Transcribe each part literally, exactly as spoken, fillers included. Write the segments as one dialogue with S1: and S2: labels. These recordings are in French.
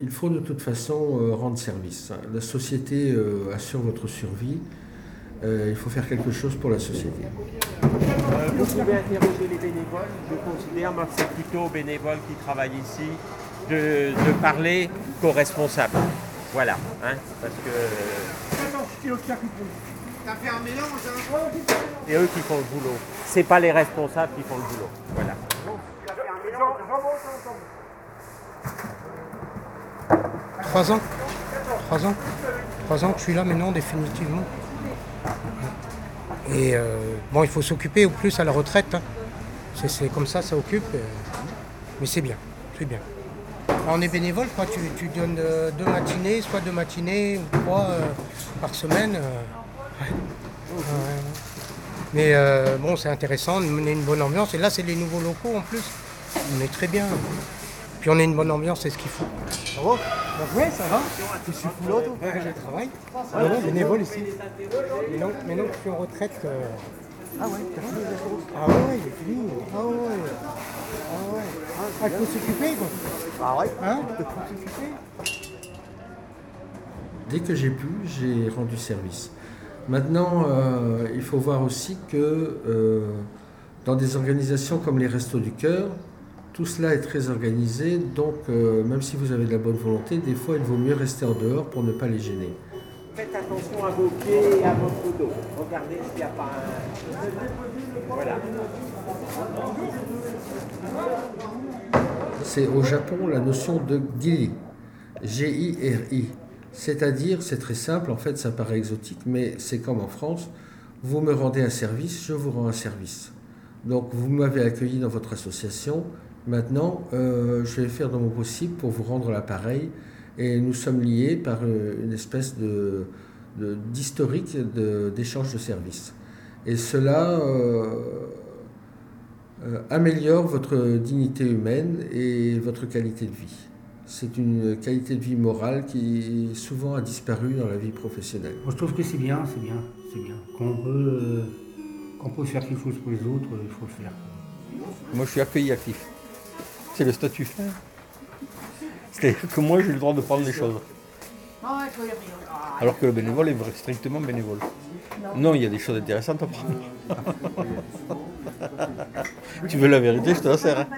S1: Il faut de toute façon euh, rendre service. La société euh, assure votre survie. Euh, il faut faire quelque chose pour la société.
S2: Euh, vous pouvez interroger les bénévoles. Je considère, moi, que c'est plutôt aux bénévoles qui travaillent ici de, de parler qu'aux responsables. Voilà, hein, parce que c'est eux qui font le boulot. C'est pas les responsables qui font le boulot. Voilà.
S3: Trois ans. Trois ans. Trois ans que je suis là maintenant, définitivement. Et euh, bon, il faut s'occuper au plus à la retraite. Hein. C'est, c'est comme ça, ça occupe. Euh, mais c'est bien, c'est bien. Alors, on est bénévole, quoi. Tu, tu donnes euh, deux matinées, soit deux matinées ou trois euh, par semaine. Euh, ouais. Ouais. Mais euh, bon, c'est intéressant, on a une bonne ambiance. Et là, c'est les nouveaux locaux en plus. On est très bien. Puis on a une bonne ambiance, c'est ce qu'il faut.
S4: Ça va? Oui, ça va. Tu suis foulot, toi?
S3: Ouais, je travaille. Ah ouais, bénévole ici. Mais non, mais non, je suis en retraite. Euh...
S4: Ah ouais, t'as fini les choses?
S3: Ah ouais, j'ai fini. Ah ouais. Ah ouais. Ah, il faut s'occuper, quoi.
S4: Ah ouais?
S3: Hein? Il faut s'occuper.
S1: Dès que j'ai pu, j'ai rendu service. Maintenant, euh, il faut voir aussi que euh, dans des organisations comme les Restos du Cœur, tout cela est très organisé, donc euh, même si vous avez de la bonne volonté, des fois il vaut mieux rester en dehors pour ne pas les gêner.
S2: Faites attention à vos pieds et à votre dos. Regardez s'il n'y a pas un... Voilà.
S1: C'est au Japon la notion de giri, G I R I. C'est-à-dire, c'est très simple, en fait ça paraît exotique, mais c'est comme en France, vous me rendez un service, je vous rends un service. Donc vous m'avez accueilli dans votre association, maintenant euh, je vais faire de mon possible pour vous rendre l'appareil et nous sommes liés par une espèce de, de, d'historique de, d'échange de services. Et cela euh, euh, améliore votre dignité humaine et votre qualité de vie. C'est une qualité de vie morale qui souvent a disparu dans la vie professionnelle.
S5: Moi, je trouve que c'est bien, c'est bien, c'est bien. Quand on peut, euh, quand on peut faire quelque chose pour les autres, il faut le faire.
S6: Moi, je suis accueilli actif. C'est le statut. C'est-à-dire que moi, j'ai le droit de prendre les choses. Alors que le bénévole est strictement bénévole. Non, il y a des choses intéressantes à prendre. Tu veux la vérité, je te la sers. Hein.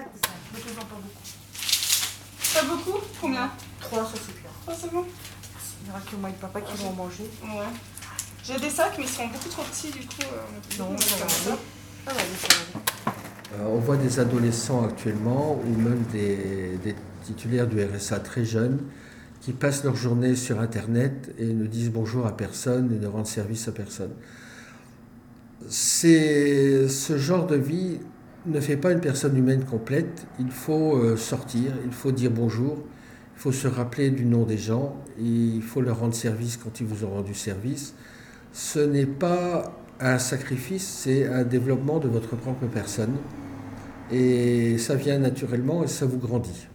S7: Pas beaucoup? Combien?
S8: Trois, ça c'est bien.
S7: Trois seulement?
S8: Il n'y aura que moi et papa qui vont en manger.
S7: Ouais. J'ai des sacs, mais ils sont beaucoup trop petits, du coup. Euh,
S8: non, ça va aller. Ça va aller, ça va aller.
S1: Euh, on voit des adolescents actuellement, ou même des, des titulaires du R S A très jeunes, qui passent leur journée sur Internet et ne disent bonjour à personne et ne rendent service à personne. C'est, ce genre de vie ne fait pas une personne humaine complète. Il faut euh, sortir, il faut dire bonjour, il faut se rappeler du nom des gens, et il faut leur rendre service quand ils vous ont rendu service. Ce n'est pas un sacrifice, c'est un développement de votre propre personne. Et ça vient naturellement et ça vous grandit.